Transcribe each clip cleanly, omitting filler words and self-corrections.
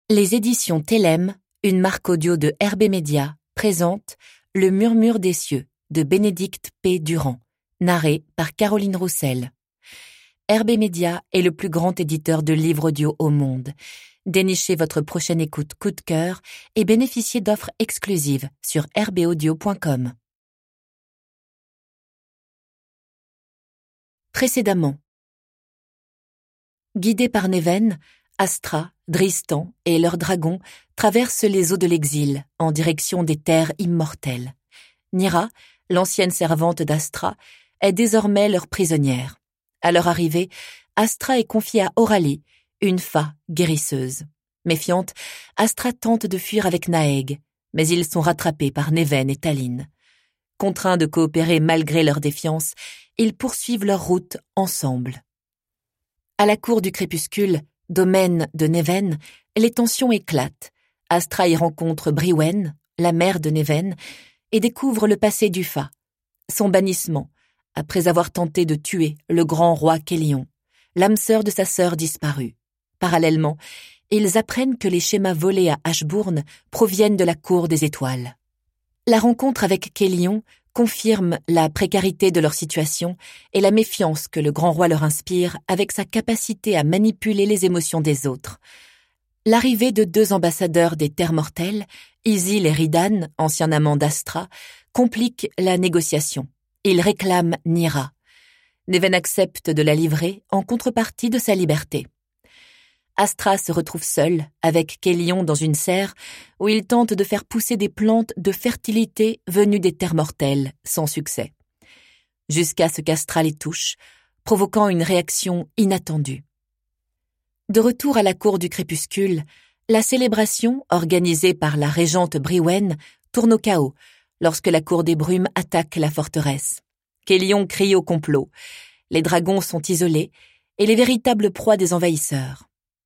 Les éditions Télème, une marque audio de RB Media, présentent Le murmure des cieux de Bénédicte P. Durand, narré par Caroline Roussel. RB Media est le plus grand éditeur de livres audio au monde. Dénichez votre prochaine écoute coup de cœur et bénéficiez d'offres exclusives sur rbaudio.com. Précédemment. Guidés par Néven, Astra, Dristan et leurs dragons traversent les eaux de l'exil en direction des terres immortelles. Nira, l'ancienne servante d'Astra, est désormais leur prisonnière. À leur arrivée, Astra est confiée à Oralie, une fée guérisseuse. Méfiante, Astra tente de fuir avec Naeg, mais ils sont rattrapés par Néven et Taline. Contraints de coopérer malgré leur défiance, ils poursuivent leur route ensemble. À la cour du crépuscule, domaine de Néven, les tensions éclatent. Astra y rencontre Briwen, la mère de Néven, et découvre le passé du Fa, son bannissement, après avoir tenté de tuer le grand roi Kélion, l'âme sœur de sa sœur disparue. Parallèlement, ils apprennent que les schémas volés à Ashbourne proviennent de la cour des étoiles. La rencontre avec Kélion confirme la précarité de leur situation et la méfiance que le grand roi leur inspire avec sa capacité à manipuler les émotions des autres. L'arrivée de 2 ambassadeurs des terres mortelles, Isil et Ridan, anciens amants d'Astra, complique la négociation. Ils réclament Nira. Néven accepte de la livrer en contrepartie de sa liberté. Astra se retrouve seule, avec Kélion dans une serre, où il tente de faire pousser des plantes de fertilité venues des terres mortelles, sans succès. Jusqu'à ce qu'Astra les touche, provoquant une réaction inattendue. De retour à la cour du crépuscule, la célébration, organisée par la régente Briwen, tourne au chaos, lorsque la cour des brumes attaque la forteresse. Kélion crie au complot. Les dragons sont isolés, et les véritables proies des envahisseurs.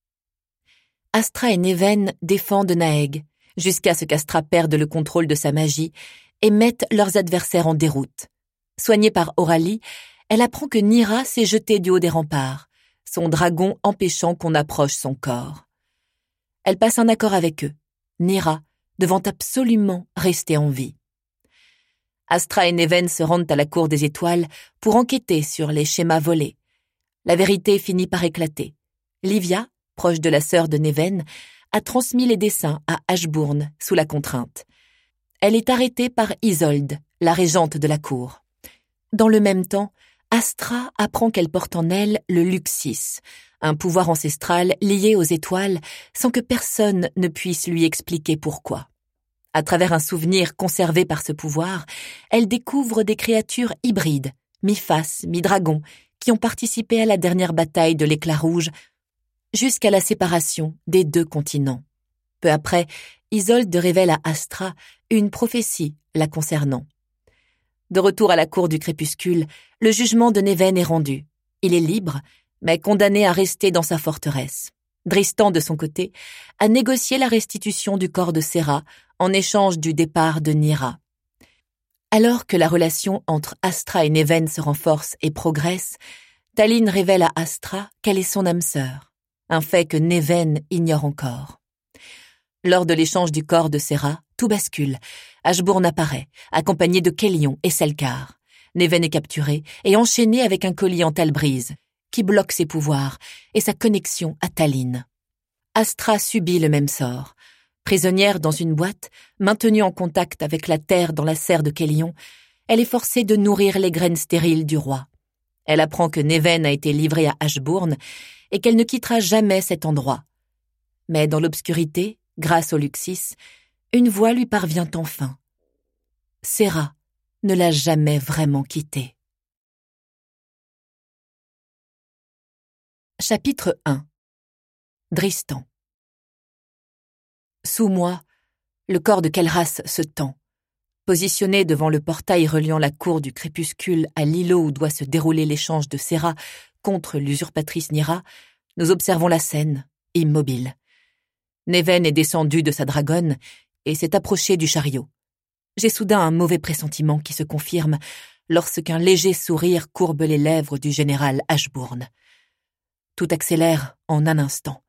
Astra et Néven défendent Naeg, jusqu'à ce qu'Astra perde le contrôle de sa magie et mette leurs adversaires en déroute. Soignée par Oralie, elle apprend que Nira s'est jetée du haut des remparts, son dragon empêchant qu'on approche son corps. Elle passe un accord avec eux, Nira devant absolument rester en vie. Astra et Néven se rendent à la cour des étoiles pour enquêter sur les schémas volés. La vérité finit par éclater. Livia, proche de la sœur de Néven, a transmis les dessins à Ashbourne sous la contrainte. Elle est arrêtée par Isolde, la régente de la cour. Dans le même temps, Astra apprend qu'elle porte en elle le Luxis, un pouvoir ancestral lié aux étoiles sans que personne ne puisse lui expliquer pourquoi. À travers un souvenir conservé par ce pouvoir, elle découvre des créatures hybrides, mi-face, mi-dragon, qui ont participé à la dernière bataille de l'Éclat Rouge, jusqu'à la séparation des 2 continents. Peu après, Isolde révèle à Astra une prophétie la concernant. De retour à la cour du crépuscule, le jugement de Néven est rendu. Il est libre, mais condamné à rester dans sa forteresse. Dristan, de son côté, a négocié la restitution du corps de Serra en échange du départ de Nira. Alors que la relation entre Astra et Néven se renforce et progresse, Taline révèle à Astra qu'elle est son âme sœur. Un fait que Néven ignore encore. Lors de l'échange du corps de Serra, tout bascule. Ashbourne apparaît, accompagné de Kélion et Selkar. Néven est capturé et enchaîné avec un collier en talbrise, qui bloque ses pouvoirs et sa connexion à Taline. Astra subit le même sort. Prisonnière dans une boîte, maintenue en contact avec la terre dans la serre de Kélion, elle est forcée de nourrir les graines stériles du roi. Elle apprend que Néven a été livrée à Ashbourne et qu'elle ne quittera jamais cet endroit. Mais dans l'obscurité, grâce au Luxis, une voix lui parvient enfin. Serra ne l'a jamais vraiment quittée. Chapitre 1. Dristan. Sous moi, le corps de Kelras se tend. Positionné devant le portail reliant la cour du crépuscule à l'îlot où doit se dérouler l'échange de Serra contre l'usurpatrice Nira, nous observons la scène, immobile. Néven est descendu de sa dragonne et s'est approché du chariot. J'ai soudain un mauvais pressentiment qui se confirme lorsqu'un léger sourire courbe les lèvres du général Ashbourne. Tout accélère en un instant.